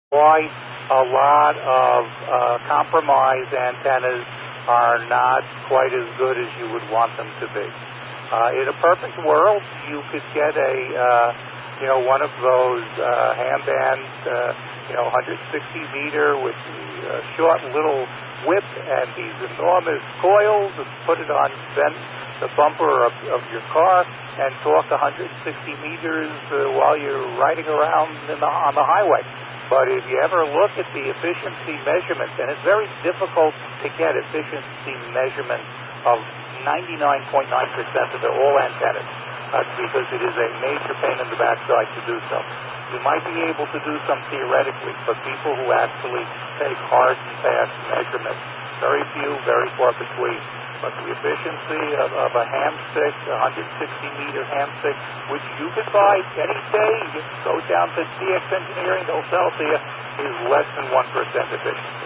why a lot of compromised antennas are not quite as good as you would want them to be. In a perfect world, you could get one of those ham bands, 160 meter with the short little whip and these enormous coils, and put it on the bumper of your car and talk 160 meters while you're riding around on the highway. But if you ever look at the efficiency measurements, and it's very difficult to get efficiency measurements of 99.9% of all antennas, because it is a major pain in the backside to do so. You might be able to do some theoretically, but people who actually take hard and fast measurements, very few, very far between. But the efficiency of a ham stick, a 160-meter ham stick, which you could buy any day, you go down to DX Engineering, they'll sell to you, is less than 1% efficiency.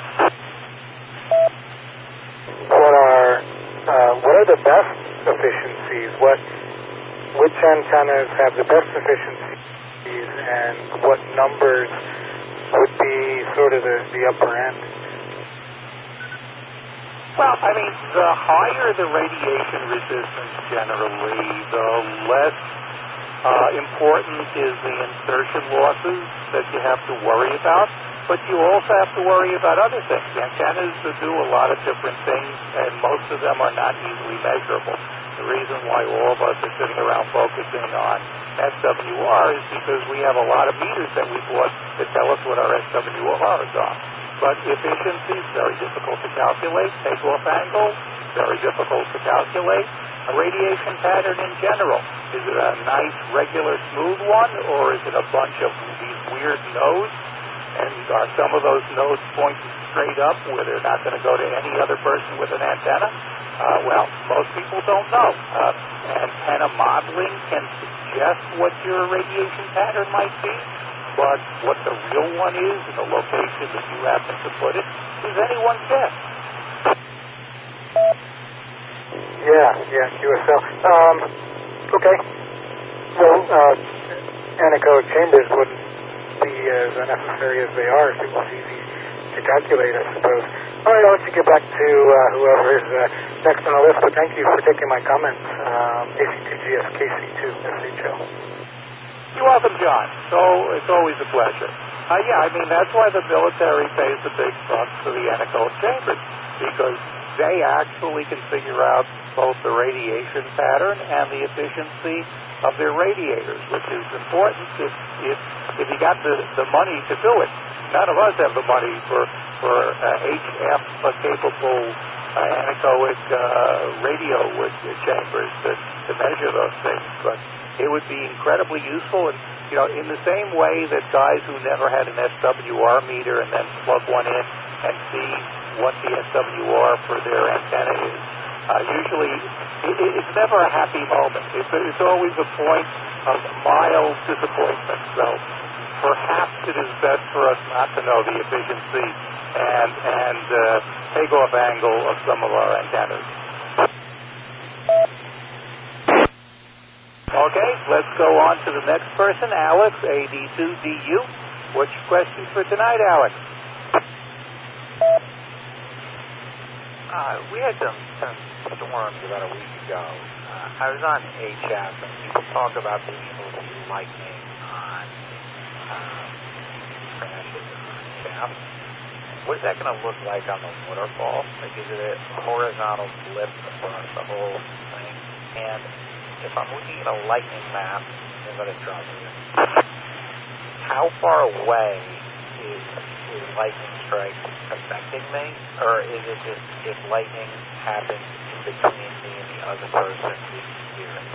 What are the best efficiencies? Which antennas have the best efficiencies, and what numbers would be sort of the upper end? Well, the higher the radiation resistance generally, the less important is the insertion losses that you have to worry about. But you also have to worry about other things. Antennas do a lot of different things, and most of them are not easily measurable. The reason why all of us are sitting around focusing on SWR is because we have a lot of meters that we bought that tell us what our SWRs are. But efficiency is very difficult to calculate. Takeoff angle, very difficult to calculate. A radiation pattern in general, is it a nice, regular, smooth one, or is it a bunch of these weird nodes? And are some of those nodes pointing straight up where they're not going to go to any other person with an antenna? Well, most people don't know. Antenna modeling can suggest what your radiation pattern might be, but what the real one is and the location that you happen to put it is anyone's guess. Yeah, QSL. Okay. Well, anechoic chambers wouldn't be as unnecessary as they are if it was easy to calculate, I suppose. All right, I'll let you get back to whoever is next on the list, but thank you for taking my comments. AC2GS, KC2SHO. You're welcome, John. So it's always a pleasure. That's why the military pays the big bucks for the anechoic chambers, because they actually can figure out both the radiation pattern and the efficiency of their radiators, which is important if you got the money to do it. None of us have the money for HF capable anechoic radio chambers to measure those things, but it would be incredibly useful. And in the same way that guys who never had an SWR meter and then plug one in and see what the SWR for their antenna is, usually it's never a happy moment. It's always a point of mild disappointment. So perhaps it is best for us not to know the efficiency and takeoff angle of some of our antennas. Okay, let's go on to the next person, Alex, AD2DU. What's your question for tonight, Alex? We had some storms about a week ago. I was on HF, and people talk about being able to see lightning on crashes on shaft. What is that going to look like on the waterfall? Like, is it a horizontal blip across the whole thing? And if I'm looking at a lightning map, I'm going to drop it in. How far away is lightning strike affecting me? Or is it just if lightning happens in between me and the other person, we can hear it?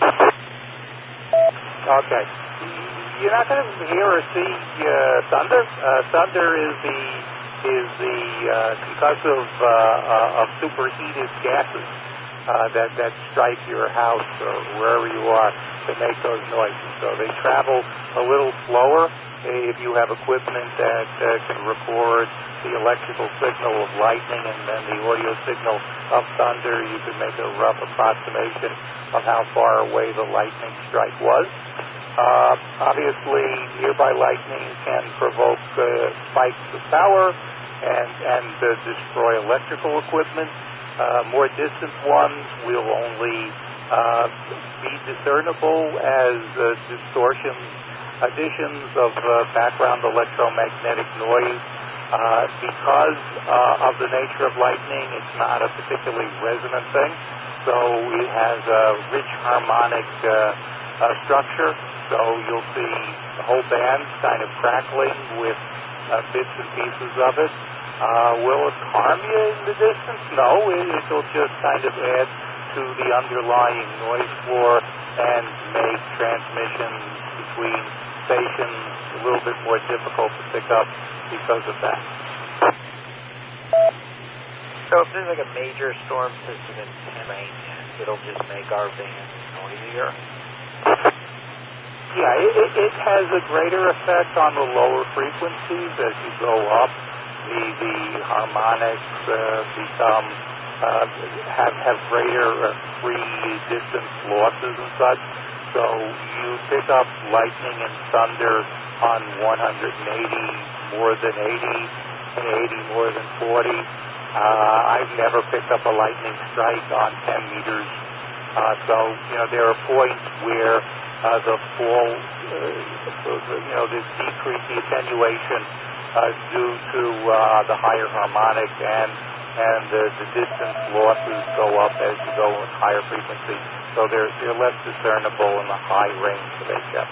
Okay. You're not going to hear or see thunder. Thunder is the concussive of superheated gases that strike your house or wherever you are to make those noises. So they travel a little slower. If you have equipment that can record the electrical signal of lightning and then the audio signal of thunder, you can make a rough approximation of how far away the lightning strike was. Obviously, nearby lightning can provoke spikes of power and destroy electrical equipment. More distant ones will only be discernible as distortions, additions of background electromagnetic noise. Because of the nature of lightning, it's not a particularly resonant thing, so it has a rich harmonic structure, so you'll see the whole band kind of crackling with bits and pieces of it. Will it harm you in the distance? No, it'll just kind of add to the underlying noise floor and make transmissions between stations a little bit more difficult to pick up because of that. So if there's like a major storm system in Pennsylvania, it'll just make our bands noisier? Yeah, it has a greater effect on the lower frequencies as you go up. The harmonics become have greater free distance losses and such. So you pick up lightning and thunder on 180 more than 80 and 80 more than 40. I've never picked up a lightning strike on 10 meters. So, there are points where the fall, the decrease, the attenuation due to the higher harmonic and the distance losses go up as you go with higher frequency. So they're less discernible in the high range of HF.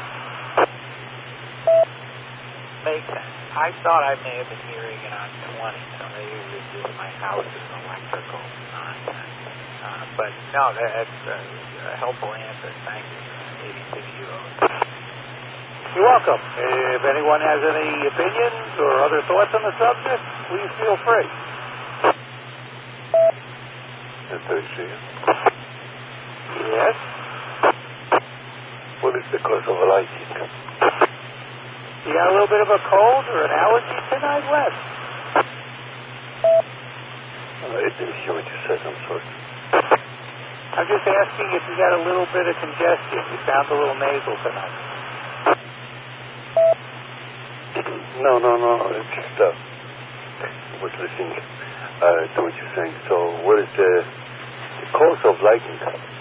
Makes sense. I thought I may have been hearing it on 20, so maybe it was just my house's electrical nonsense. But no, that's a helpful answer. Thank you, 86 You're welcome. If anyone has any opinions or other thoughts on the subject, please feel free. Yes? What is the cause of lightning? You got a little bit of a cold or an allergy tonight, Wes? I didn't hear what you said, I'm sorry. I'm just asking if you got a little bit of congestion. You sound a little nasal tonight. No. It's just, I was listening to what you're saying. So, what is the cause of lightning?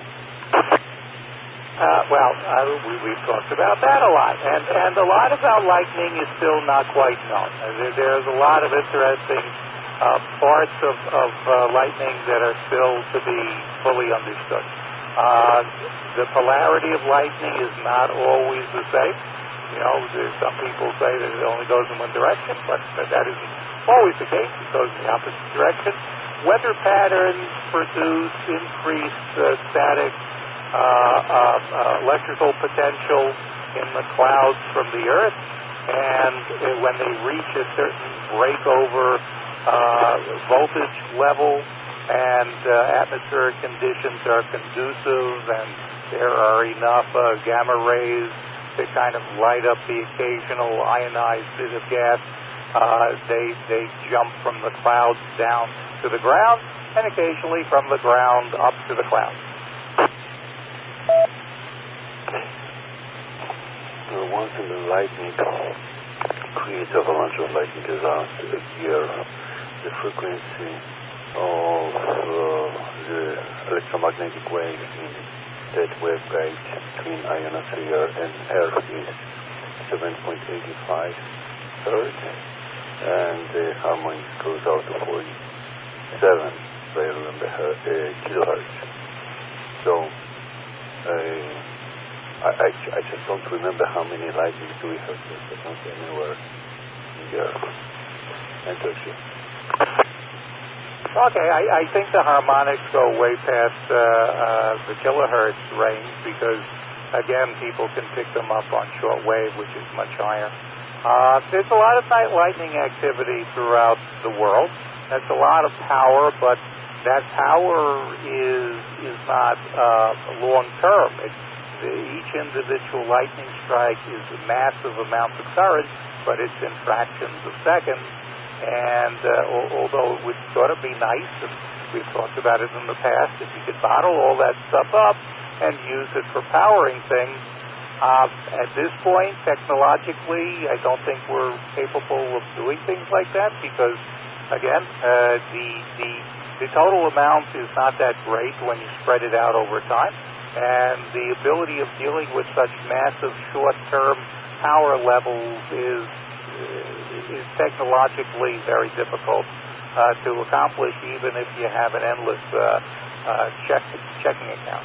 We've talked about that a lot, and a lot about lightning is still not quite known. There's a lot of interesting parts of lightning that are still to be fully understood. The polarity of lightning is not always the same. Some people say that it only goes in one direction, but that isn't always the case. It goes in the opposite direction. Weather patterns produce increased static electrical potential in the clouds from the Earth, and when they reach a certain breakover voltage level and atmospheric conditions are conducive and there are enough gamma rays to kind of light up the occasional ionized bit of gas, they jump from the clouds down to the ground and occasionally from the ground up to the clouds. Once in the lightning creates avalanche of lightning disaster a year, the frequency of the electromagnetic waves in that wave guide between ionosphere and Earth is 7.85 hertz, and the harmonics goes out to 47, if I remember, kilohertz. So, I just don't remember how many lightnings do we have anywhere in the Earth. Enter you. Okay, I think the harmonics go way past the kilohertz range because, again, people can pick them up on shortwave, which is much higher. There's a lot of night lightning activity throughout the world. That's a lot of power, but that power is not long-term. Each individual lightning strike is massive amounts of current, but it's in fractions of seconds. And although it would sort of be nice, and we've talked about it in the past, if you could bottle all that stuff up and use it for powering things, At this point, technologically, I don't think we're capable of doing things like that because, again, the total amount is not that great when you spread it out over time, and the ability of dealing with such massive short-term power levels is technologically very difficult to accomplish, even if you have an endless checking account.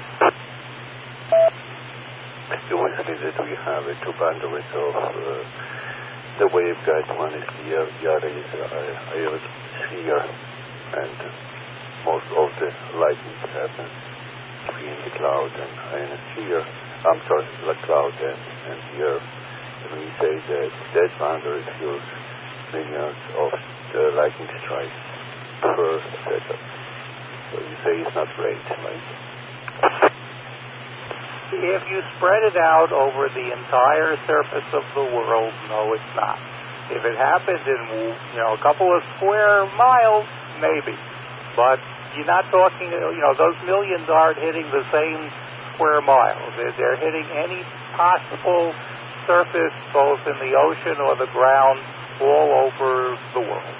The one thing that we have is two bandwidths of the waveguide. One is here, the other is ionosphere, and most of the lightning happens between the cloud and ionosphere. I'm sorry, the cloud and the Earth. And we say that boundary fuels millions of the lightning strikes per second. So you say it's not great, right? If you spread it out over the entire surface of the world, no, it's not. If it happened in, a couple of square miles, maybe. But you're not talking, those millions aren't hitting the same square miles. They're hitting any possible surface, both in the ocean or the ground, all over the world.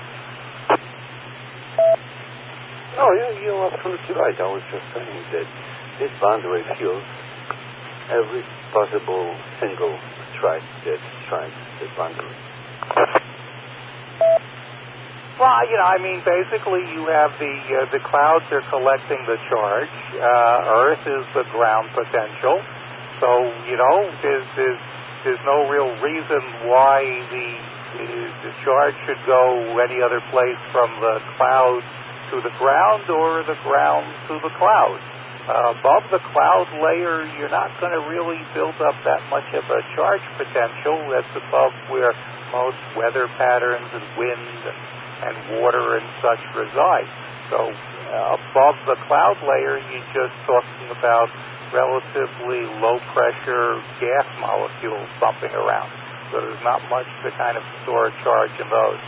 Oh, you're absolutely right. I was just saying that this boundary fuels every possible single strike that strikes the boundary. Well, basically you have the clouds are collecting the charge. Earth is the ground potential. So, there's no real reason why the charge should go any other place from the cloud to the ground or the ground to the cloud. Above the cloud layer, you're not going to really build up that much of a charge potential. That's above where most weather patterns and wind and water and such reside. So above the cloud layer, you're just talking about relatively low-pressure gas molecules bumping around. So there's not much to kind of store charge in those.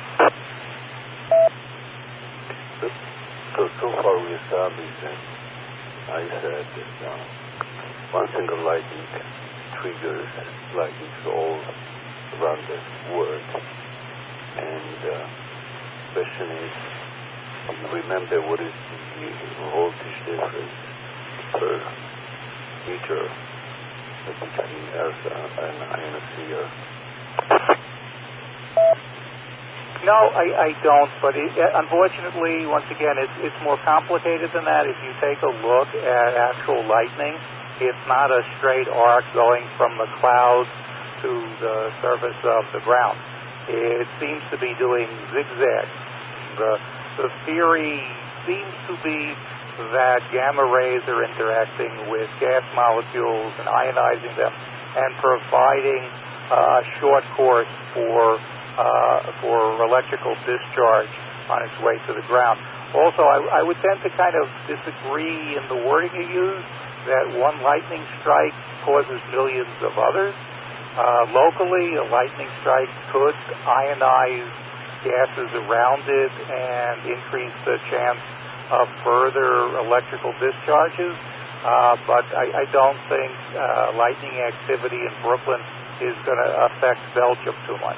So far we established that I said that one single lightning triggers lightnings all around the world. And the question is, do you remember what is the voltage difference per meter between Earth and ionosphere? No, I don't, but unfortunately, once again, it's more complicated than that. If you take a look at actual lightning, it's not a straight arc going from the clouds to the surface of the ground. It seems to be doing zigzags. The theory seems to be that gamma rays are interacting with gas molecules and ionizing them and providing a short course for electrical discharge on its way to the ground. Also, I would tend to kind of disagree in the wording you use, that one lightning strike causes millions of others. Locally, a lightning strike could ionize gases around it and increase the chance of further electrical discharges. But I don't think lightning activity in Brooklyn is going to affect Belgium too much.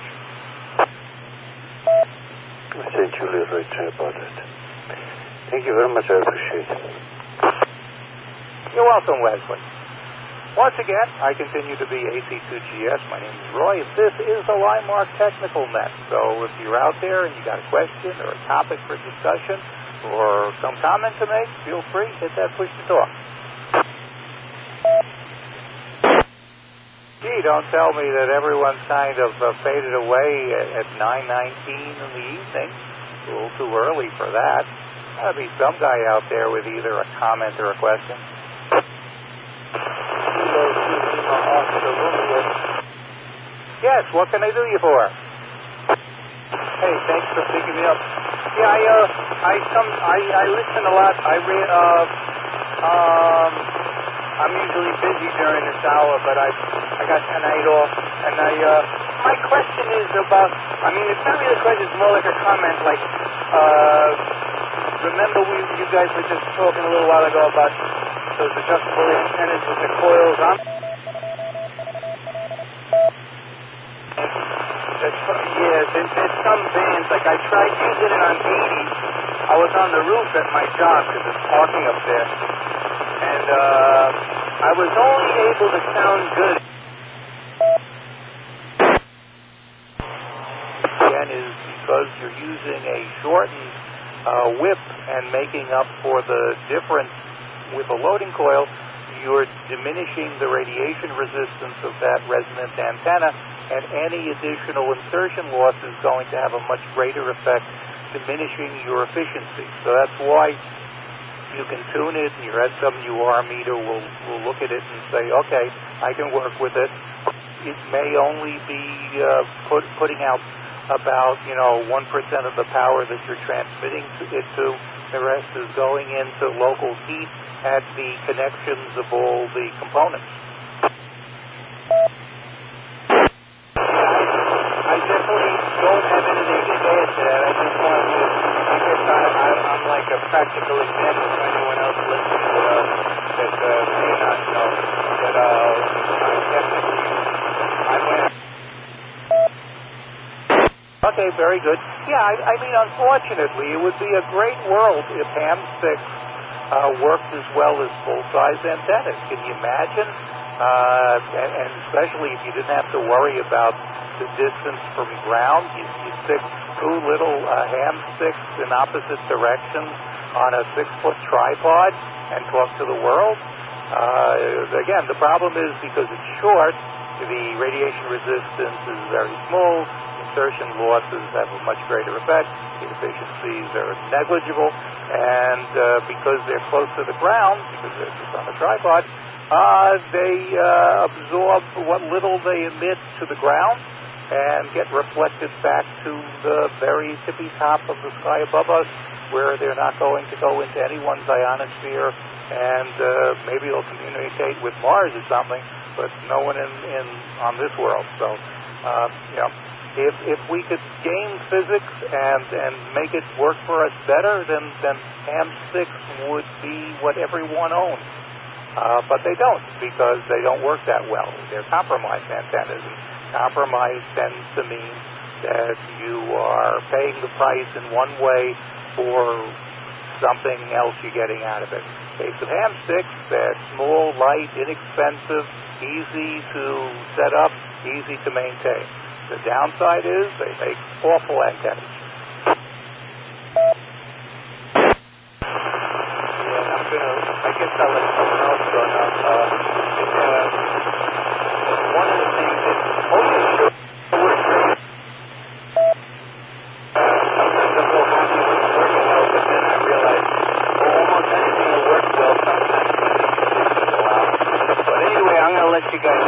I think you're right about it. Thank you very much. I appreciate it. You're welcome, Wesley. Once again, I continue to be AC2GS. My name is Roy. This is the Linemark Technical Net. So if you're out there and you got a question or a topic for discussion or some comment to make, feel free, hit that push to talk. Gee, don't tell me that everyone's kind of faded away at 9:19 in the evening. It's a little too early for that. Gotta be some guy out there with either a comment or a question. Yes, what can I do you for? Hey, thanks for picking me up. Yeah, I listen a lot. I'm usually busy during this hour, but I got tonight off, and my question is about, it's not really a question, it's more like a comment, like, remember you guys were just talking a little while ago about those adjustable antennas with the coils on? Yes, there's some bands, like I tried using it on 80. I was on the roof at my job because it's parking up there. And I was only able to sound good. Again, is because you're using a shortened whip and making up for the difference with a loading coil, you're diminishing the radiation resistance of that resonant antenna, and any additional insertion loss is going to have a much greater effect, diminishing your efficiency. So that's why you can tune it, and your SWR meter will look at it and say, okay, I can work with it. It may only be putting out about 1% of the power that you're transmitting it to. The rest is going into local heat at the connections of all the components. I definitely don't have anything to add to that. I just wanted to, I guess I'm like a practical example for anyone else listening that may not know. But I went. Okay, very good. Yeah, I mean, unfortunately, it would be a great world if ham-6 worked as well as full-size antennas. Can you imagine? And especially if you didn't have to worry about the distance from ground. You stick two little ham-6s in opposite directions on a 6-foot tripod and talk to the world. Again, the problem is because it's short, the radiation resistance is very small. Insertion losses have a much greater effect. The efficiencies are negligible, and because they're close to the ground, because they're just on a tripod, they absorb what little they emit to the ground and get reflected back to the very tippy top of the sky above us, where they're not going to go into anyone's ionosphere, and maybe they'll communicate with Mars or something, but no one on this world. So, If we could game physics and make it work for us better, then ham-6 would be what everyone owns. But they don't, because they don't work that well. They're compromised antennas, and compromise tends to mean that you are paying the price in one way for something else you're getting out of it. In the case of ham-6, they're small, light, inexpensive, easy to set up, easy to maintain. The downside is they make awful antennas. Yeah, I guess I'll let someone else go now. One of the things that most of the works great. Sometimes I'm real happy when it's working well, but then I realize almost anything will work well. Sometimes it go out. But anyway, I'm going to let you guys.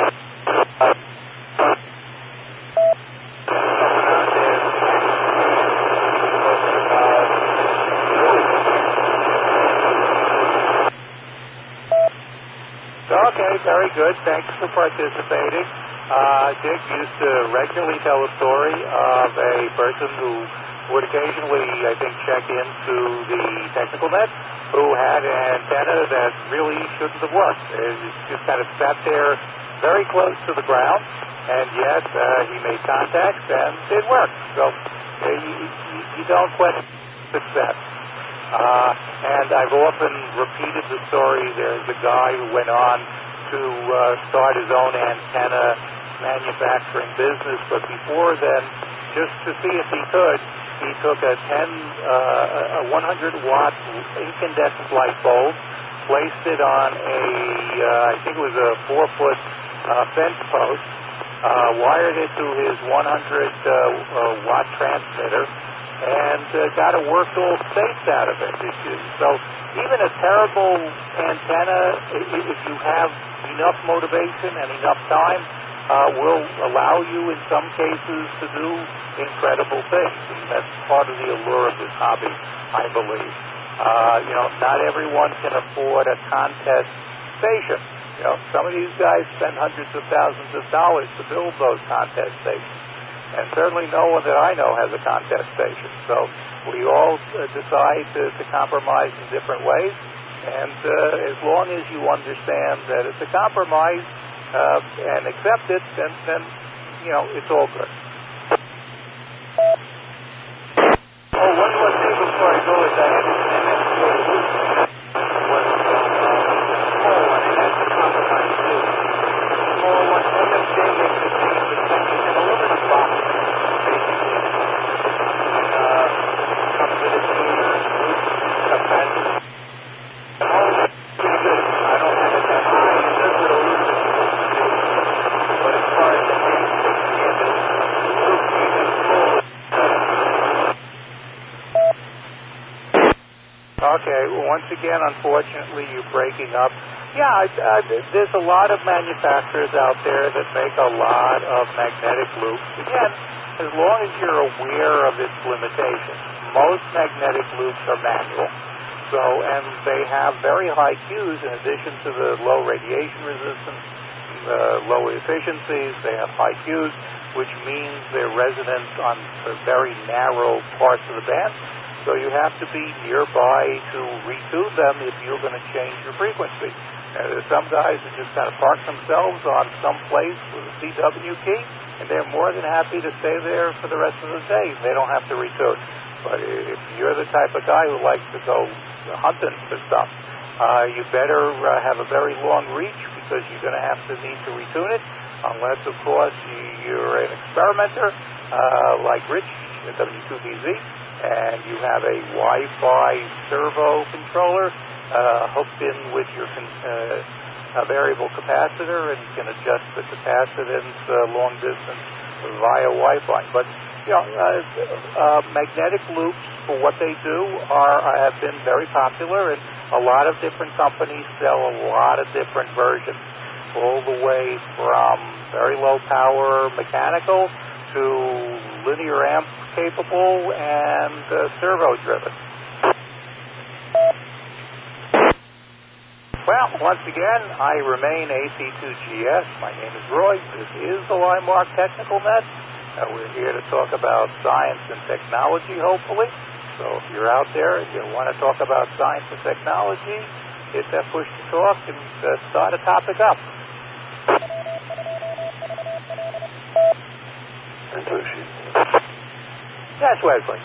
Okay, very good. Thanks for participating. Dick used to regularly tell a story of a person who would occasionally, I think, check into the technical net, who had an antenna that really shouldn't have worked. It just kind of sat there very close to the ground, and yet he made contacts and it worked. So you don't question success. And I've often repeated the story. There's a guy who went on to start his own antenna manufacturing business, but before then, just to see if he could, he took a 100-watt incandescent light bulb, placed it on I think it was a 4-foot fence post, wired it to his 100-watt transmitter, and got it worked all states out of it. So even a terrible antenna, if you have enough motivation and enough time, will allow you in some cases to do incredible things. And that's part of the allure of this hobby, I believe. Not everyone can afford a contest station. Some of these guys spend hundreds of thousands of dollars to build those contest stations. And certainly no one that I know has a contest station. So we all decide to compromise in different ways. And as long as you understand that it's a compromise and accept it, then it's all good. Okay, well, once again, unfortunately, you're breaking up. Yeah, there's a lot of manufacturers out there that make a lot of magnetic loops. Again, as long as you're aware of its limitations. Most magnetic loops are manual, and they have very high Qs in addition to the low radiation resistance, low efficiencies. They have high Qs, which means they're resonant on very narrow parts of the band. So you have to be nearby to retune them if you're going to change your frequency. There's some guys that just kind of park themselves on some place with a CW key, and they're more than happy to stay there for the rest of the day. They don't have to retune. But if you're the type of guy who likes to go hunting for stuff, you better have a very long reach, because you're going to need to retune it, unless, of course, you're an experimenter like Rich at W2BZ, and you have a Wi-Fi servo controller hooked in with your variable capacitor, and you can adjust the capacitance long distance via Wi-Fi. But magnetic loops, for what they do, have been very popular, and a lot of different companies sell a lot of different versions, all the way from very low power mechanical to linear amp capable and servo driven. Well, once again, I remain AC2GS. My name is Roy. This is the Limemark Technical Net. We're here to talk about science and technology, hopefully. So if you're out there and you want to talk about science and technology, hit that push to talk and start a topic up. Yes, Wesley.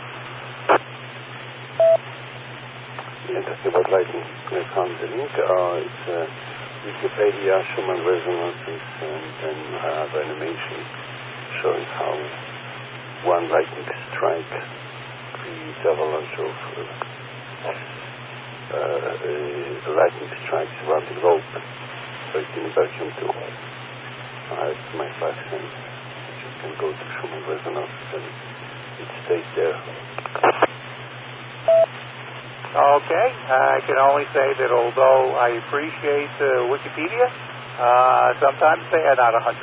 Yeah, talking about lightning, I found the link. It's Wikipedia, Schumann resonances, and then I have animation showing how one lightning strike creates avalanche of lightning strikes around the globe. So it's in Belgium too. It's my 5 cents. You can go to Schumann resonances and it stays there. Okay, I can only say that although I appreciate Wikipedia, sometimes they are not 100%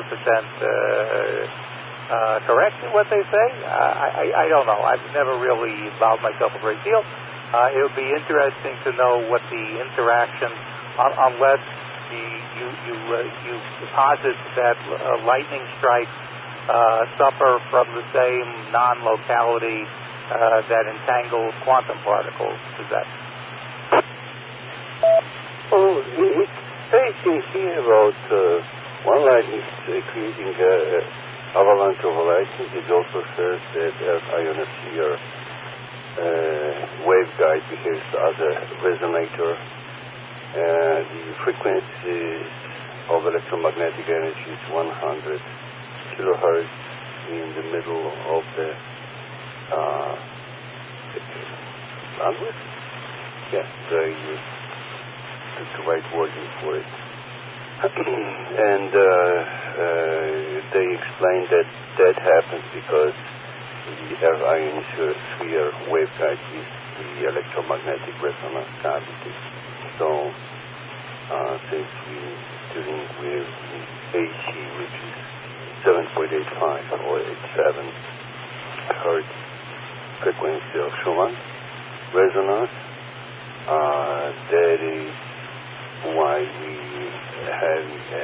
correct in what they say. I don't know. I've never really involved myself a great deal. It would be interesting to know what the interaction, unless you posit that lightning strikes suffer from the same non-locality that entangles quantum particles. Is that? Oh, it's basically here about one lightning creating avalanche of lightning. It also says that Earth ionosphere waveguide behaves as a resonator. The frequency of electromagnetic energy is 100 kilohertz in the middle of the bandwidth? Yeah, that's the right wording for it. And they explain that happens because the Earth ionosphere waveguide is the electromagnetic resonance cavity. So, since we're dealing with AC, which is 7.85 or 87 hertz frequency of Schumann resonance, that is why we have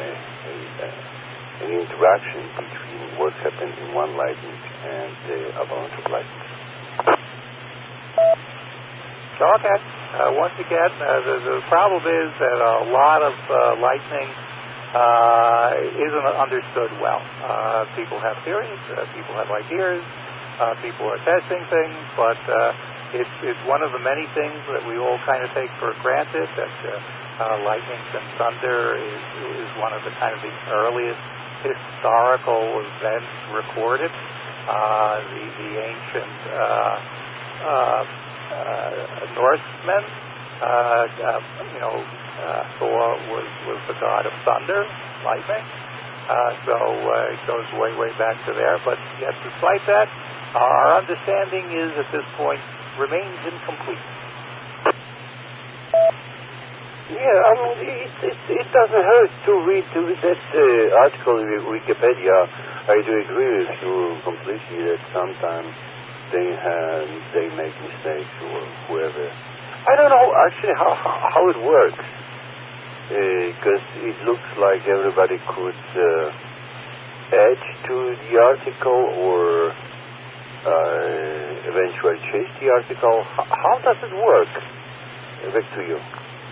an interaction between what happens in one lightning and the avalanche of lightning. Okay. Once again, the problem is that a lot of lightning isn't understood well. People have theories, people have ideas, people are testing things, but it's one of the many things that we all kind of take for granted, that lightning and thunder is one of the kind of the earliest historical events recorded. The ancient Norsemen, Thor was the god of thunder, lightning. So it goes way, way back to there. But yet, despite that, our understanding is at this point remains incomplete. Yeah, I mean, it doesn't hurt to read that article in Wikipedia. I do agree with you completely that sometimes they make mistakes or whoever. I don't know actually how it works, because it looks like everybody could add to the article or eventually change the article. How does it work? Back to you.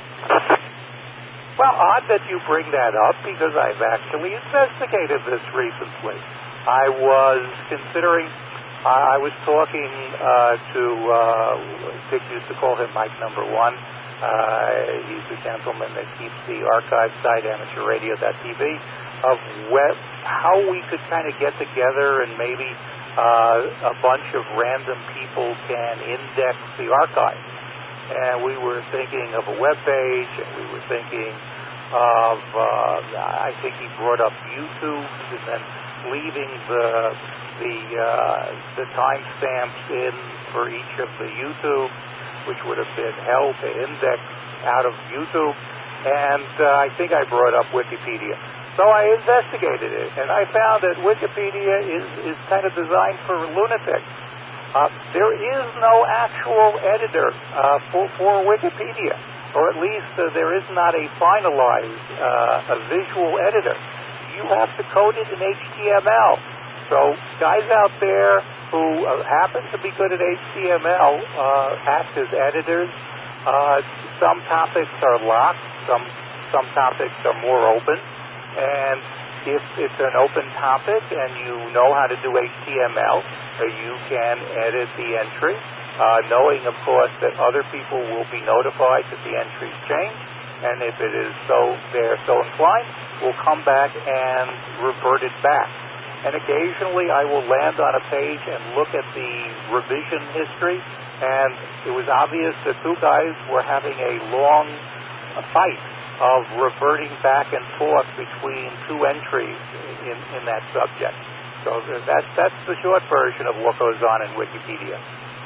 Well, odd that you bring that up because I've actually investigated this recently. I was considering, I was talking to, Dick used to call him Mike Number One. He's the gentleman that keeps the archive site, amateurradio.tv, of how we could kind of get together and maybe a bunch of random people can index the archive. And we were thinking of a web page, and we were thinking of, I think he brought up YouTube, and then leaving the timestamps in for each of the YouTube, which would have been held to index out of YouTube. And I think I brought up Wikipedia. So I investigated it, and I found that Wikipedia is kind of designed for lunatics. There is no actual editor for Wikipedia, or at least there is not a finalized a visual editor. You have to code it in HTML. So guys out there who happen to be good at HTML act as editors. Some topics are locked. Some topics are more open. And if it's an open topic and you know how to do HTML, you can edit the entry, knowing, of course, that other people will be notified that the entry's changed, and if it is they're so inclined, will come back and revert it back. And occasionally I will land on a page and look at the revision history, and it was obvious that two guys were having a long fight of reverting back and forth between two entries in that subject. So that's the short version of what goes on in Wikipedia.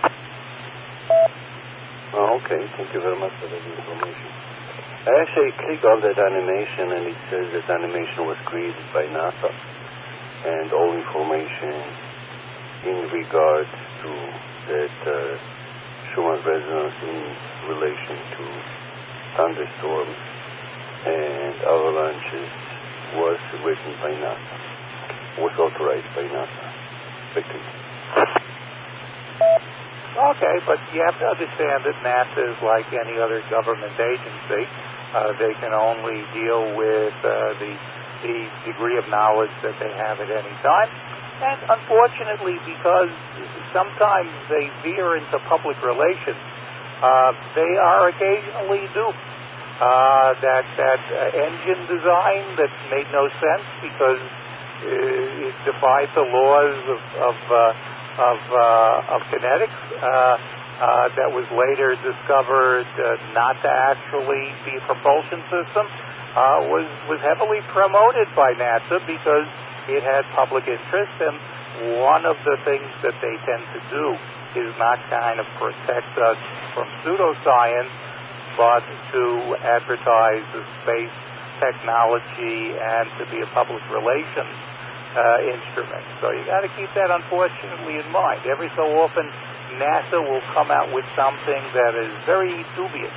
Oh, okay, thank you very much for that information. I actually clicked on that animation, and it says that animation was created by NASA, and all information in regards to that Schumann resonance in relation to thunderstorms and avalanches was written by NASA, was authorized by NASA. Okay, but you have to understand that NASA is like any other government agency. They can only deal with the degree of knowledge that they have at any time. And unfortunately, because sometimes they veer into public relations, they are occasionally duped. That engine design that made no sense because it defied the laws of kinetics, that was later discovered not to actually be a propulsion system, was heavily promoted by NASA because it had public interest, and one of the things that they tend to do is not kind of protect us from pseudoscience, but to advertise the space technology and to be a public relations instrument. So you got to keep that, unfortunately, in mind. Every so often, NASA will come out with something that is very dubious.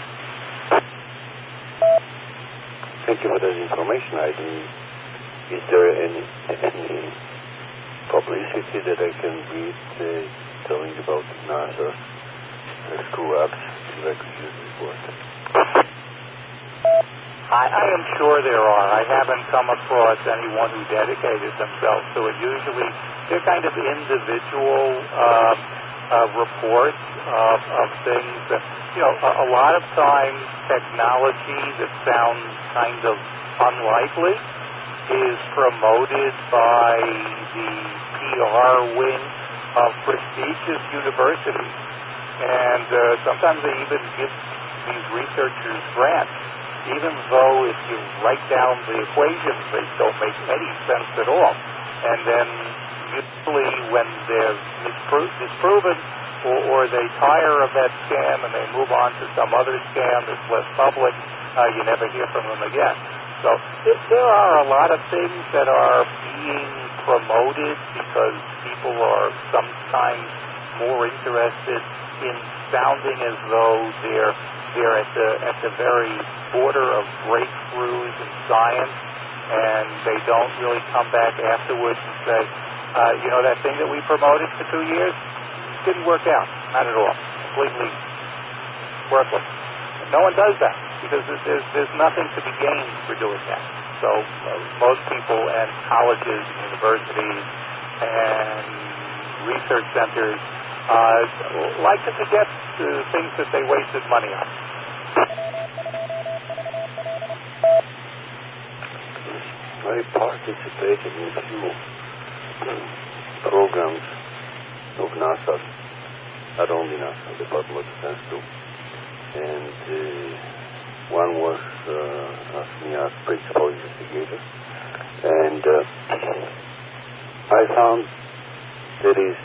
Thank you for that information. Is there any publicity that I can read telling about NASA screw-ups that I could use this word? I am sure there are. I haven't come across anyone who dedicated themselves to it. Usually, they're kind of individual reports of things. A lot of times, technology that sounds kind of unlikely is promoted by the PR wing of prestigious universities. And sometimes they even give these researchers grants, even though if you write down the equations, they don't make any sense at all. And then usually when they're disproven or they tire of that scam and they move on to some other scam that's less public, you never hear from them again. So there are a lot of things that are being promoted because people are sometimes more interested in sounding as though they're at the very border of breakthroughs in science, and they don't really come back afterwards and say, that thing that we promoted for 2 years didn't work out. Not at all. Completely worthless. No one does that because there's nothing to be gained for doing that. So most people and colleges and universities and research centers like to forget things that they wasted money on. I participated in a few programs of NASA, not only NASA, Department of Defense too. And one was asking me as principal investigator. And I found that it's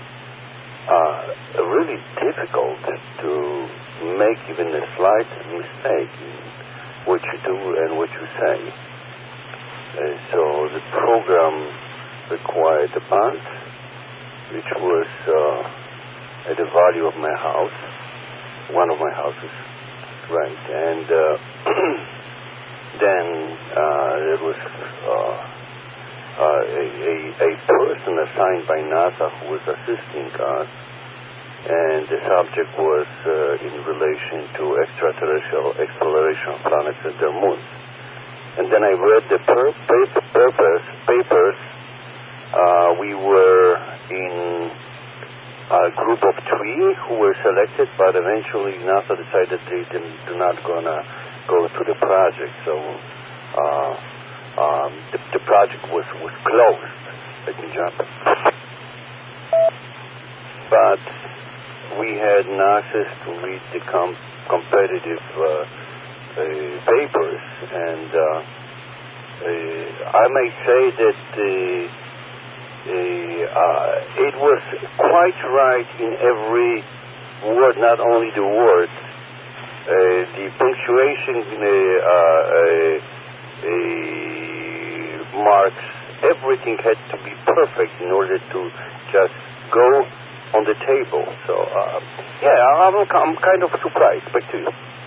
really difficult to make even a slight mistake in what you do and what you say. So the program required a bond, which was at the value of my house, one of my houses, right? And then there was a person assigned by NASA who was assisting us, and the subject was in relation to extraterrestrial exploration of planets and their moons. And then I read the papers. We were in a group of 3 who were selected, but eventually NASA decided they're not going to go to the project. So the project was closed. Let me jump. But we had access to read the competitive papers, and I may say that it was quite right in every word, not only the words. The punctuation marks, everything had to be perfect in order to just go on the table. So, I'm kind of surprised. Back to you.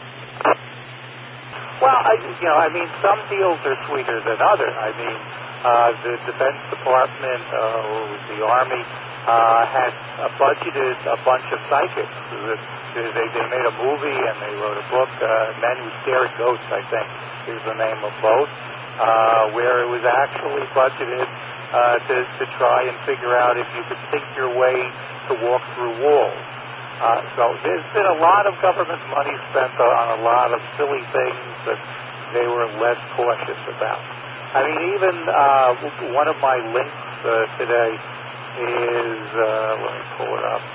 Well, some deals are sweeter than others. The Defense Department, the Army, had budgeted a bunch of psychics. They made a movie and they wrote a book, Men Who Stare at Ghosts, I think is the name of both, where it was actually budgeted to try and figure out if you could think your way to walk through walls. So there's been a lot of government money spent on a lot of silly things that they were less cautious about. Even one of my links today is, let me pull it up,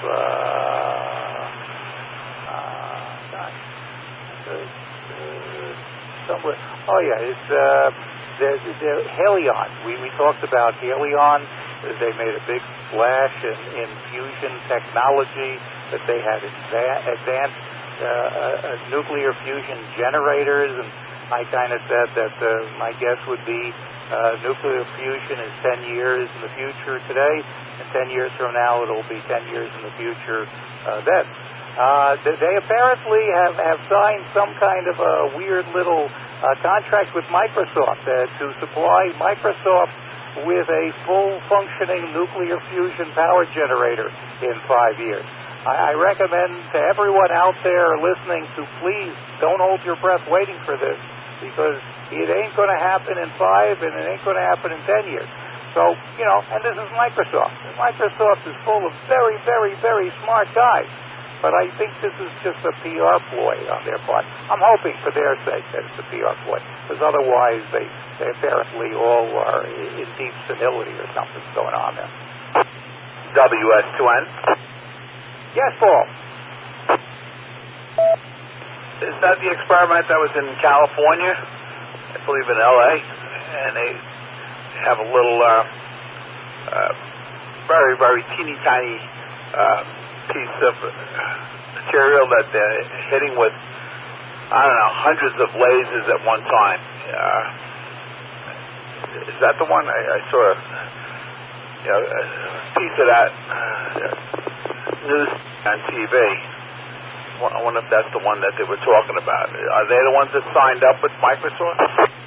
somewhere. Oh, yeah, it's the Helion. We talked about Helion. They made a big splash in fusion technology, that they had advanced nuclear fusion generators, and I kind of said that my guess would be nuclear fusion is 10 years in the future today, and 10 years from now it'll be 10 years in the future then. They apparently have signed some kind of a weird little contract with Microsoft to supply Microsoft with a full-functioning nuclear fusion power generator in 5 years. I recommend to everyone out there listening to please don't hold your breath waiting for this, because it ain't going to happen in 5 and it ain't going to happen in 10 years. So, and this is Microsoft. And Microsoft is full of very, very, very smart guys. But I think this is just a PR ploy on their part. I'm hoping for their sake that it's a PR ploy, because otherwise they apparently all are in deep senility or something's going on there. WS2N? Yes, Paul. Is that the experiment that was in California? I believe in L.A. And they have a little very, very teeny tiny piece of material that they're hitting with, I don't know, hundreds of lasers at one time. Is that the one? I saw a piece of that news on TV. I wonder if that's the one that they were talking about. Are they the ones that signed up with Microsoft?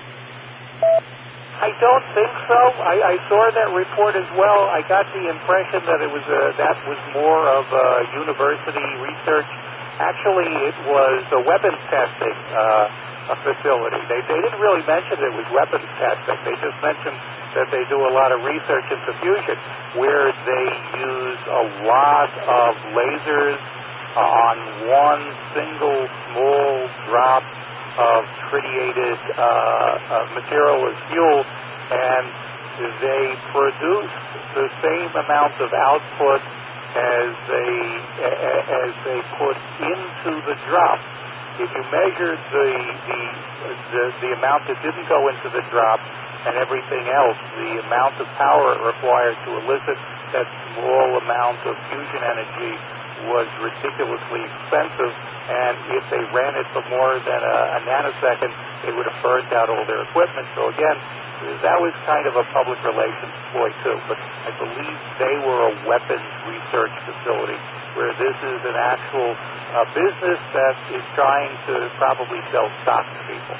I don't think so. I saw that report as well. I got the impression that it was that was more of university research. Actually, it was a weapons testing facility. They didn't really mention it was weapons testing. They just mentioned that they do a lot of research into fusion, where they use a lot of lasers on one single small drop of tritiated material as fuel, and they produce the same amount of output as they put into the drop. If you measured the amount that didn't go into the drop and everything else, the amount of power required to elicit that small amount of fusion energy was ridiculously expensive, and if they ran it for more than a nanosecond, they would have burned out all their equipment. So again, that was kind of a public relations ploy too, but I believe they were a weapons research facility, where this is an actual business that is trying to probably sell stock to people.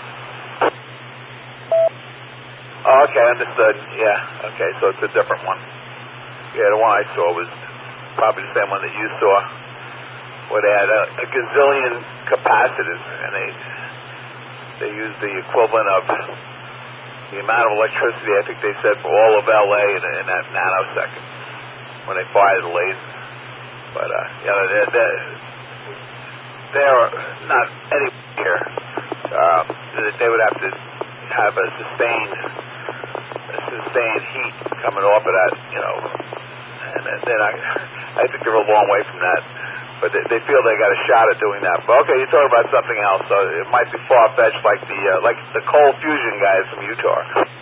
Okay, understood. Yeah, okay, so it's a different one. Yeah, the one I saw was probably the same one that you saw, where they had a gazillion capacitors, and they used the equivalent of the amount of electricity, I think they said, for all of LA in that nanosecond when they fired the laser. But they're not anywhere. They would have to have a sustained heat coming off of that, and then I think they're a long way from that. But they feel they got a shot at doing that. But okay, you're talking about something else, so it might be far-fetched, like the cold fusion guys from Utah.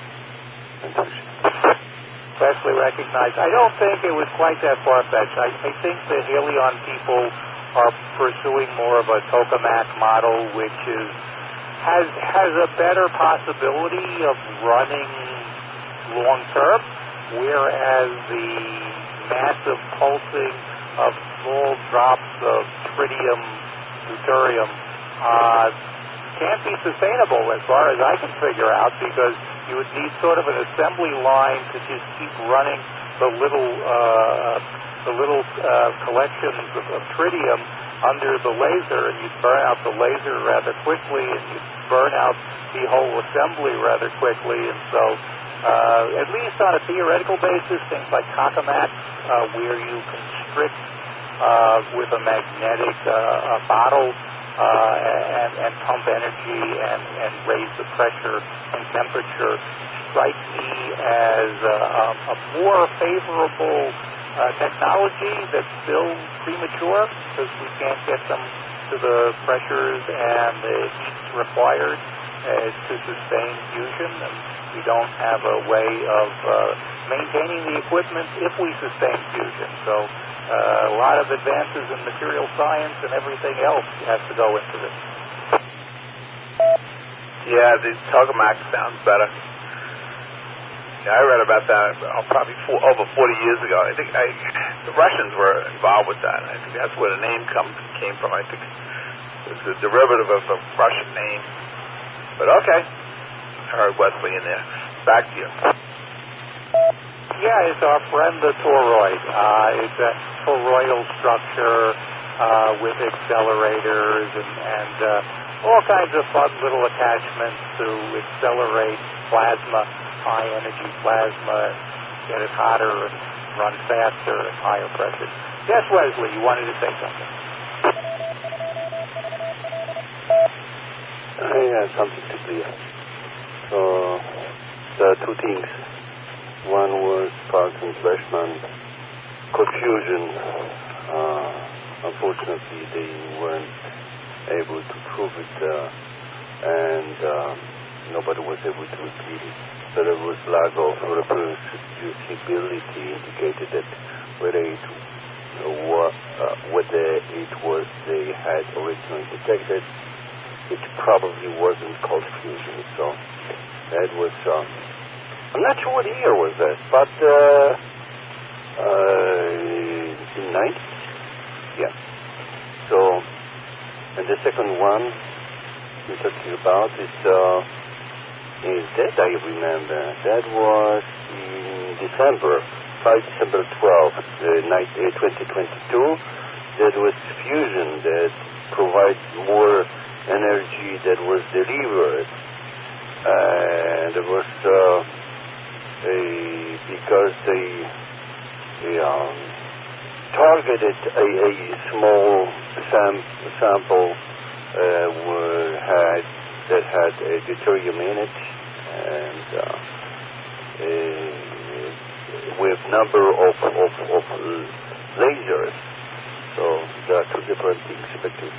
Especially recognized. I don't think it was quite that far-fetched. I think the Helion people are pursuing more of a tokamak model, which has a better possibility of running long-term, whereas the massive pulsing of small drops of tritium, deuterium, can't be sustainable as far as I can figure out, because you would need sort of an assembly line to just keep running the little collections of tritium under the laser, and you'd burn out the laser rather quickly, and you'd burn out the whole assembly rather quickly. And so at least on a theoretical basis, things like tokamaks, where you constrict with a magnetic bottle and pump energy and raise the pressure and temperature, strike me as a more favorable technology that's still premature, because we can't get them to the pressures and the heats required to sustain fusion, and we don't have a way of maintaining the equipment if we sustain fusion. So a lot of advances in material science and everything else has to go into this. Yeah, the tokamak sounds better. Yeah, I read about that probably over 40 years ago. I think the Russians were involved with that. I think that's where the name came from. I think it was a derivative of a Russian name. But okay, I heard Wesley in there. Back to you. Yeah, it's our friend the toroid. It's a toroidal structure with accelerators and all kinds of fun little attachments to accelerate plasma, high energy plasma, get it hotter and run faster at higher pressure. Yes, Wesley, you wanted to say something. Yeah, something to clear. So there are two things. One was Parkinson-Fleshman confusion. Unfortunately, they weren't able to prove it, and nobody was able to repeat it. So there was lack of reproducibility, indicated that whether it was they had originally detected, it probably wasn't cold fusion. So that was, I'm not sure what year was that, but in 90s? Yeah. So, and the second one we're talking about is that I remember. That was in December 12, 2022. That was fusion that provides more energy that was delivered. And it was because they targeted a small sample that had a deuterium in it, and with number of lasers. So there are two different things expected.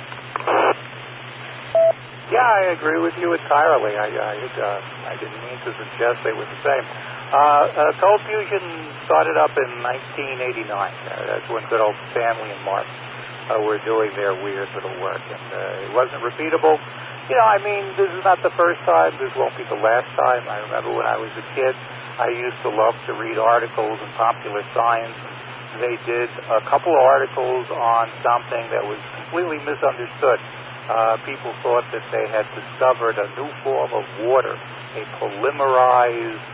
Yeah, I agree with you entirely. I didn't mean to suggest they were the same. Cold fusion started up in 1989. That's when good old Stanley and Mark were doing their weird little work, and it wasn't repeatable. You know, I mean, this is not the first time. This won't be the last time. I remember when I was a kid, I used to love to read articles in Popular Science. They did a couple of articles on something that was completely misunderstood. People thought that they had discovered a new form of water, a polymerized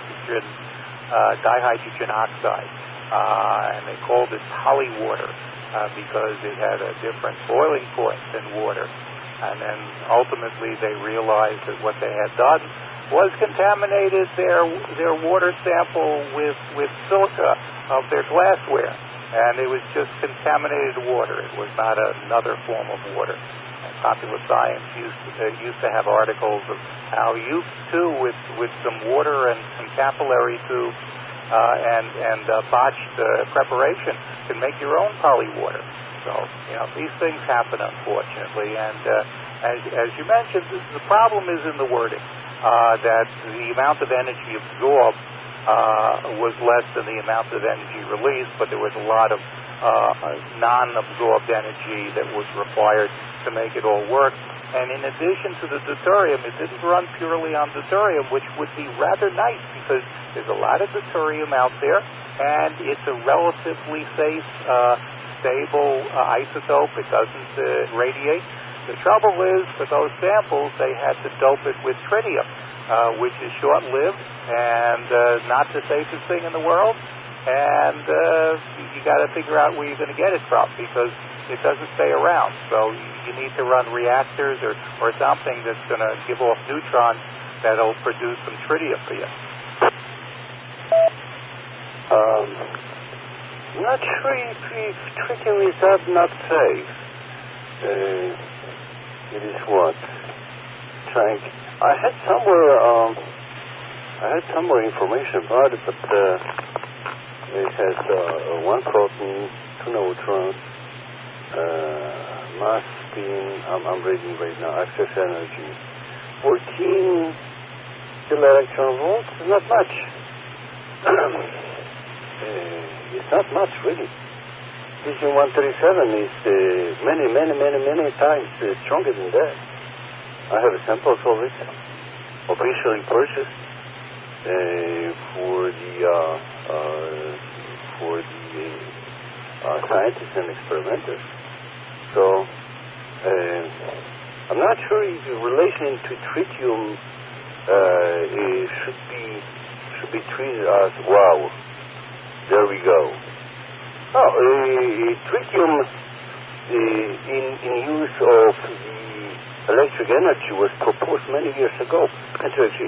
dihydrogen oxide, and they called it polywater because it had a different boiling point than water. And then ultimately they realized that what they had done was contaminated their water sample with silica of their glassware, and it was just contaminated water. It was not another form of water. Popular Science used to have articles of how you too, with some water and some capillary tubes and botched preparation, can make your own polywater. So these things happen, unfortunately. And as you mentioned, the problem is in the wording that the amount of energy absorbed was less than the amount of energy released, but there was a lot of non-absorbed energy that was required to make it all work. And in addition to the deuterium, it didn't run purely on deuterium, which would be rather nice because there's a lot of deuterium out there, and it's a relatively safe, stable isotope. It doesn't radiate. The trouble is, for those samples, they had to dope it with tritium, which is short-lived and not the safest thing in the world. And you got to figure out where you're going to get it from because it doesn't stay around. So you need to run reactors or something that's going to give off neutrons that'll produce some tritium for you. Not sure if tritium is not safe. It is what? I had somewhere information about it, but it has one proton, two neutrons, mass spin. I'm reading right now. Excess energy, 14 kiloelectron volts. Not much. It's not much really. Cesium-137 is many times stronger than that. I have samples of it, officially purchased for the scientists and experimenters. So I'm not sure if the relation to tritium should be treated as wow. There we go. Tritium in use of the electric energy was proposed many years ago. Interesting.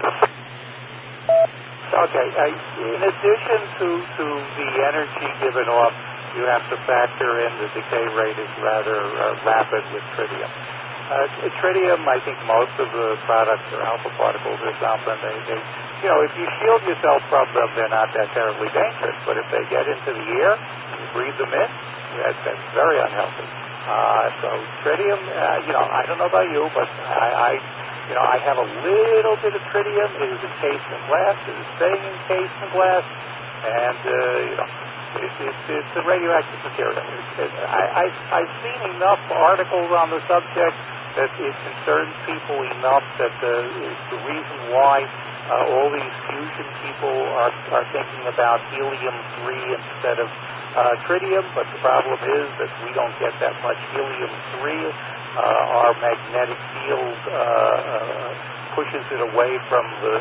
Okay. In addition to the energy given off, you have to factor in the decay rate is rather rapid with tritium. Tritium, I think most of the products are alpha particles or something. They if you shield yourself from them, they're not that terribly dangerous. But if they get into the air, you breathe them in, that's very unhealthy. So tritium, I don't know about you, but I have a little bit of tritium. It is encased in glass. It is staying encased in glass, and it's a radioactive material. I've seen enough articles on the subject that it concerns people enough that it's the reason why all these fusion people are thinking about helium-3 instead of tritium, but the problem is that we don't get that much helium-3. Our magnetic field pushes it away from the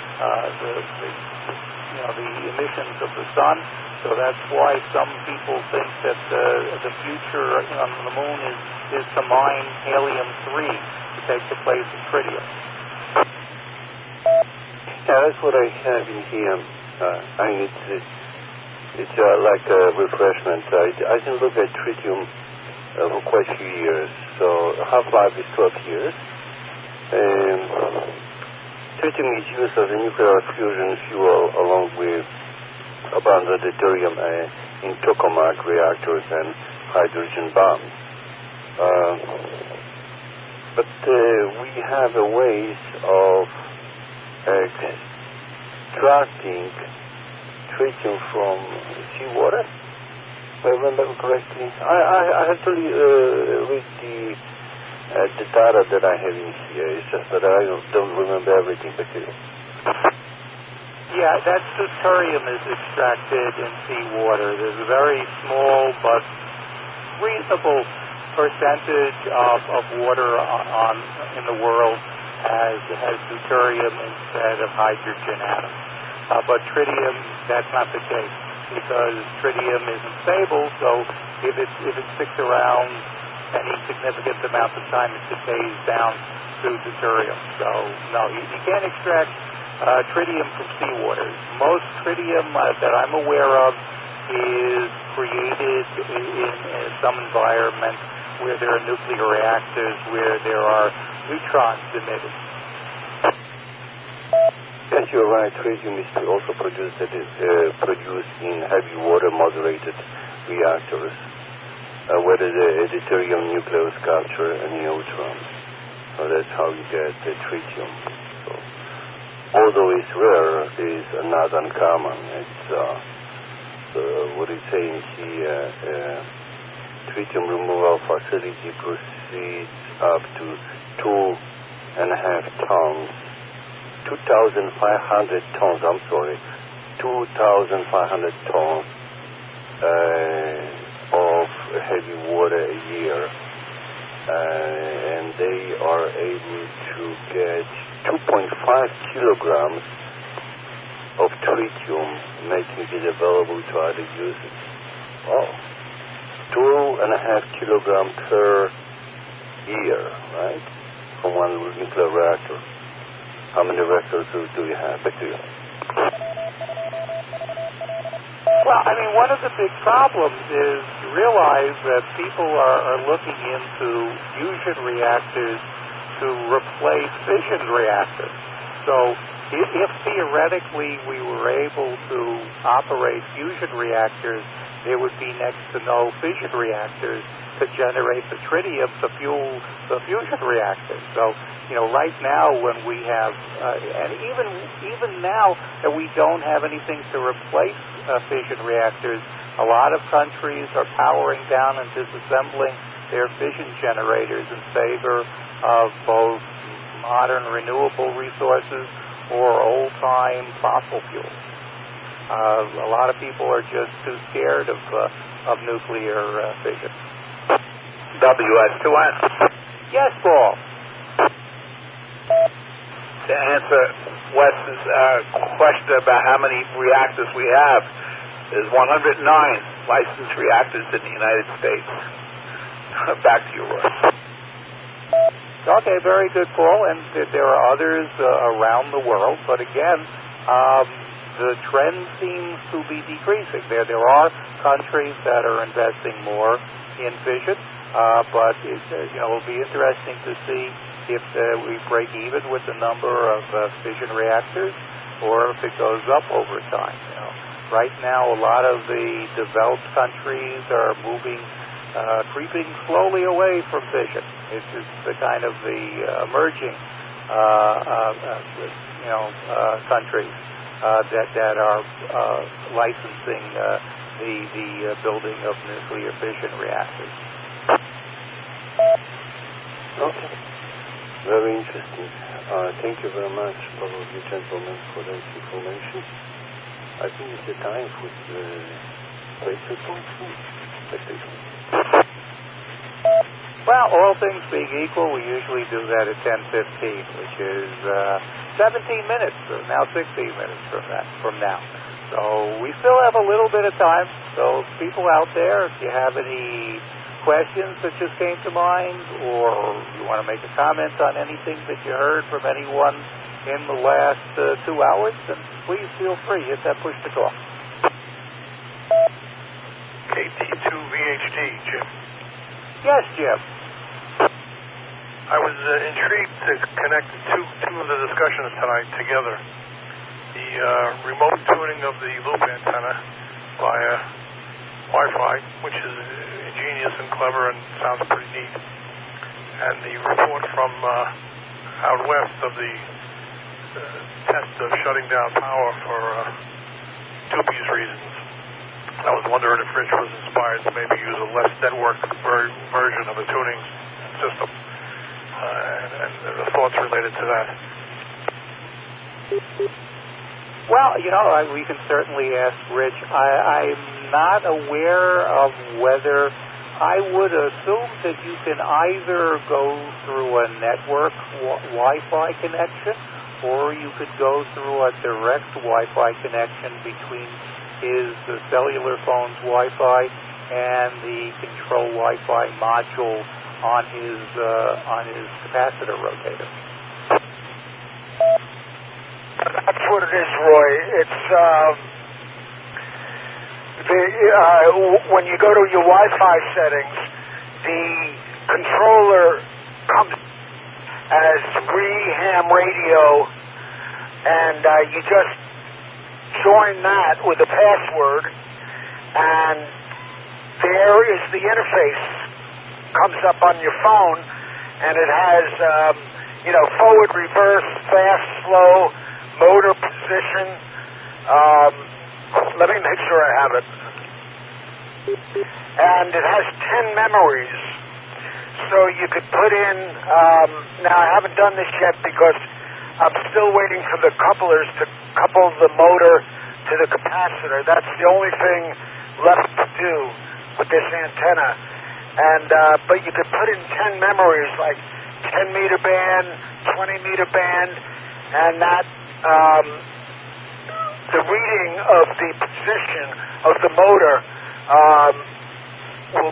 emissions of the sun. So that's why some people think that the future on the moon is to mine helium-3 to take the place of tritium. Yeah, that's what I have in here. It's like a refreshment. I can look at tritium for quite a few years. So half-life is 12 years. Tritium is used as a nuclear fusion fuel along with abundant deuterium in tokamak reactors and hydrogen bombs. But we have a ways of extracting tritium from seawater. If I remember correctly, I have to read the data that I have in here. It's just that I don't remember everything. But yeah, that deuterium is extracted in seawater. There's a very small but reasonable percentage of water in the world has deuterium instead of hydrogen atoms. But tritium, that's not the case, because tritium isn't stable, so if it sticks around any significant amount of time, it decays down to deuterium. So, no, you can't extract tritium from seawater. Most tritium that I'm aware of is created in some environment where there are nuclear reactors, where there are neutrons emitted. Yes, you're right. Tritium is also produced in heavy water moderated reactors, where the deuterium nucleus capture a neutron. So that's how you get the tritium. So, although it's rare, it's not uncommon. It's what it's saying here. Tritium removal facility proceeds up to 2.5 tons. 2,500 tons, 2,500 tons of heavy water a year. And they are able to get 2.5 kilograms of tritium, making it available to other users. Wow. 2.5 kilograms per year, right? From one nuclear reactor. How many reactors do you have? Back to you. Well, I mean, one of the big problems is to realize that people are looking into fusion reactors to replace fission reactors. So if theoretically we were able to operate fusion reactors, there would be next to no fission reactors to generate the tritium to fuel the fusion reactors. So, right now when we have, and even now that we don't have anything to replace fission reactors, a lot of countries are powering down and disassembling their fission generators in favor of both modern renewable resources or old-time fossil fuels. A lot of people are just too scared of nuclear fission. WS2N. Yes, Paul. To answer Wes's question about how many reactors we have, there's 109 licensed reactors in the United States. Back to you, Roy. Okay, very good, Paul. And there are others around the world, but again, the trend seems to be decreasing. There are countries that are investing more in fission, but it'll be interesting to see if we break even with the number of fission reactors, or if it goes up over time. Right now, a lot of the developed countries are moving creeping slowly away from fission. It's the kind of the emerging, countries that are licensing the building of nuclear fission reactors. Okay. Very interesting. Thank you very much, all of you gentlemen, for that information. I think it's the time for the place report. Well, all things being equal, we usually do that at 10:15, which is 17 minutes, now 16 minutes from now. So we still have a little bit of time. So people out there, if you have any questions that just came to mind, or you want to make a comment on anything that you heard from anyone in the last 2 hours, then please feel free. Hit that push to talk. KT2VHD, Jim. Yes, Jim. I was intrigued to connect two of the discussions tonight together. The remote tuning of the loop antenna via Wi-Fi, which is ingenious and clever and sounds pretty neat, and the report from out west of the test of shutting down power for dubious reasons. I was wondering if Rich was inspired to maybe use a less network version of a tuning system, and the thoughts related to that. Well, we can certainly ask Rich. I'm not aware of whether, I would assume that you can either go through a network Wi-Fi connection, or you could go through a direct Wi-Fi connection between his cellular phone's Wi-Fi and the control Wi-Fi module on his capacitor rotator. That's what it is, Roy. It's when you go to your Wi-Fi settings, the controller comes as Ham Radio, and you just join that with a password, and there is the interface. Comes up on your phone, and it has forward, reverse, fast, slow, motor position. Let me make sure I have it. And it has 10 memories. So you could put in, now I haven't done this yet because I'm still waiting for the couplers to couple the motor to the capacitor. That's the only thing left to do with this antenna. And but you could put in 10 memories, like 10 meter band, 20 meter band, and that the reading of the position of the motor will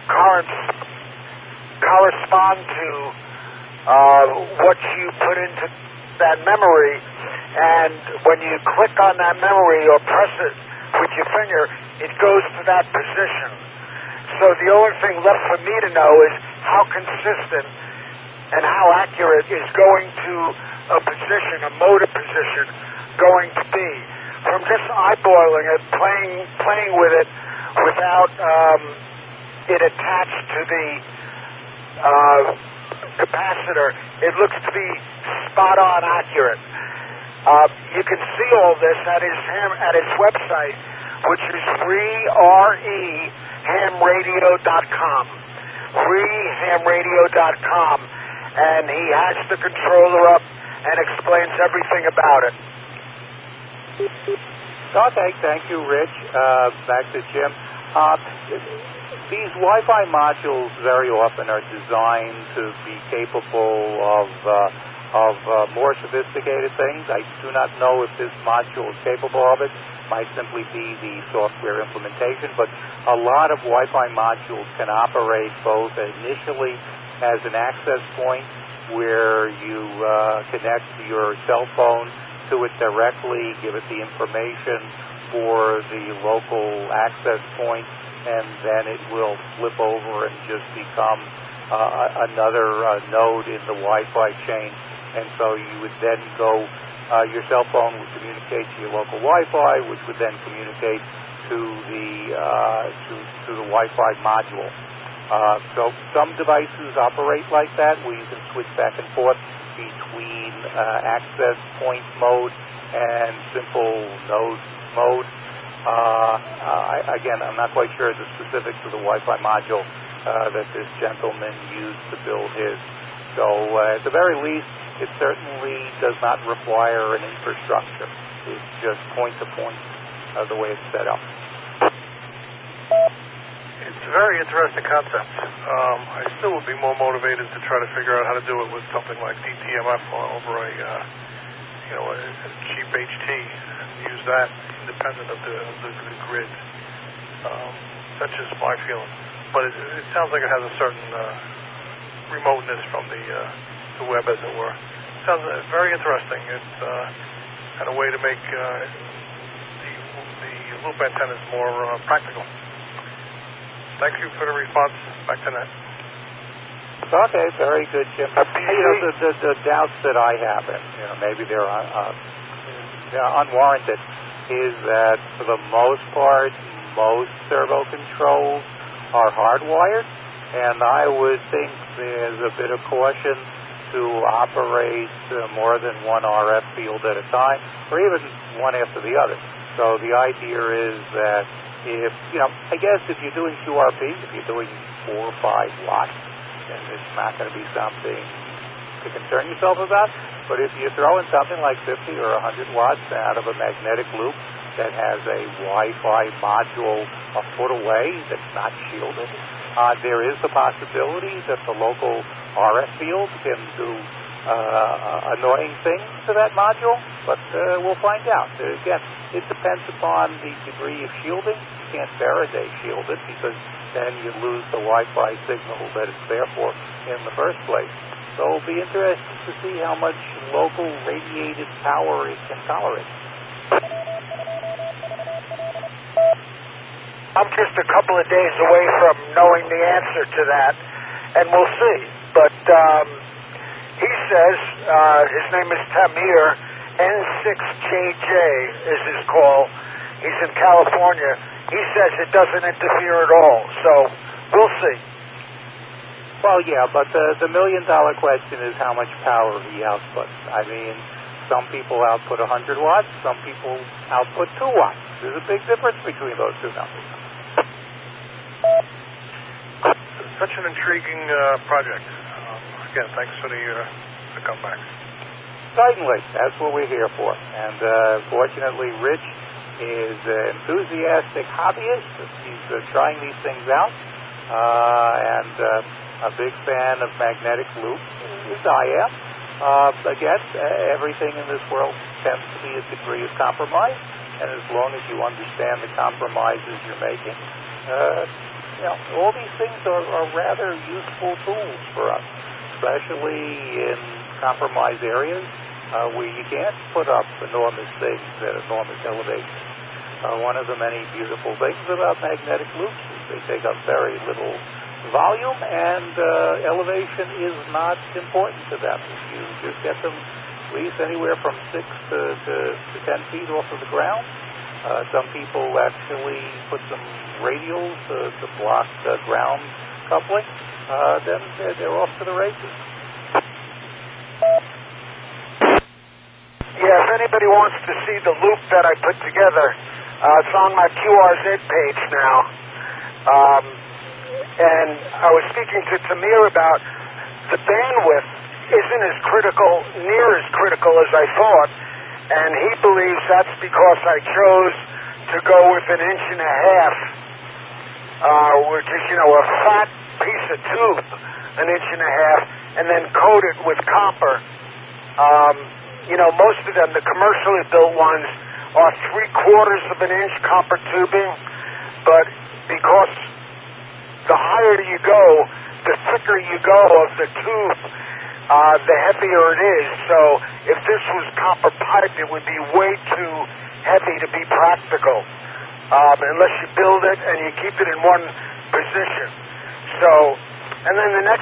correspond to what you put into that memory, and when you click on that memory or press it with your finger, it goes to that position. So the only thing left for me to know is how consistent and how accurate is going to a position, a motor position, going to be. From just eyeballing it, playing with it without it attached to the capacitor, it looks to be spot on accurate. You can see all this at his website, which is rehamradio.com. rehamradio.com, and he has the controller up and explains everything about it. Okay, thank you, Rich. Back to Jim. These Wi-Fi modules very often are designed to be capable of more sophisticated things. I do not know if this module is capable of it. Might simply be the software implementation, but a lot of Wi-Fi modules can operate both initially as an access point where you connect your cell phone to it directly, give it the information for the local access point, and then it will flip over and just become another node in the Wi-Fi chain. And so you would then go, your cell phone would communicate to your local Wi-Fi, which would then communicate to the Wi-Fi module. So some devices operate like that, where you can switch back and forth between access point mode and simple node mode. Again, I'm not quite sure the specifics of the Wi-Fi module that this gentleman used to build his. So at the very least, it certainly does not require an infrastructure. It's just point-to-point the way it's set up. It's a very interesting concept. I still would be more motivated to try to figure out how to do it with something like DTMF over a cheap HT and use that independent of the grid. That's just my feeling. But it sounds like it has a certain remoteness from the web, as it were. It sounds very interesting. It's and a way to make the loop antennas more practical. Thank you for the response. Back to Ned. Okay, very good, Jim. The doubts that I have, and maybe they're unwarranted, is that for the most part, most servo controls are hardwired, and I would think there's a bit of caution to operate more than one RF field at a time, or even one after the other. So the idea is that I guess if you're doing QRP, if you're doing 4 or 5 watts, then it's not going to be something to concern yourself about. But if you're throwing something like 50 or 100 watts out of a magnetic loop that has a Wi-Fi module a foot away that's not shielded, there is the possibility that the local RF field can do annoying things to that module, but we'll find out. Again, it depends upon the degree of shielding. You can't Faraday shield it because then you lose the Wi-Fi signal that it's there for in the first place. So it'll be interesting to see how much local radiated power it can tolerate. I'm just a couple of days away from knowing the answer to that, and we'll see. But he says, his name is Tamir, N6JJ is his call. He's in California. He says it doesn't interfere at all, so we'll see. Well, yeah, but the million-dollar question is how much power he outputs. I mean, some people output 100 watts, some people output 2 watts. There's a big difference between those two numbers. Such an intriguing project. Again, thanks for the comeback. Certainly, that's what we're here for. And fortunately, Rich is an enthusiastic hobbyist. He's trying these things out, and a big fan of magnetic loops, as I am. Again, everything in this world tends to be a degree of compromise, and as long as you understand the compromises you're making, all these things are rather useful tools for us, especially in compromised areas where you can't put up enormous things at enormous elevations. One of the many beautiful things about magnetic loops is they take up very little volume, and elevation is not important to them. If you just get them at least anywhere from 6 to 10 feet off of the ground. Some people actually put some radials to block ground coupling. Then they're off to the races. Yeah, if anybody wants to see the loop that I put together, it's on my QRZ page now. And I was speaking to Tamir about the bandwidth isn't as near as critical as I thought, and he believes that's because I chose to go with 1.5 inches, which is, a fat piece of tube, 1.5 inches, and then coat it with copper. Most of them, the commercially built ones, are 3/4 inch copper tubing, but because the higher you go, the thicker you go of the tube, the heavier it is. So if this was copper pipe, it would be way too heavy to be practical, unless you build it and you keep it in one position. So, and then the next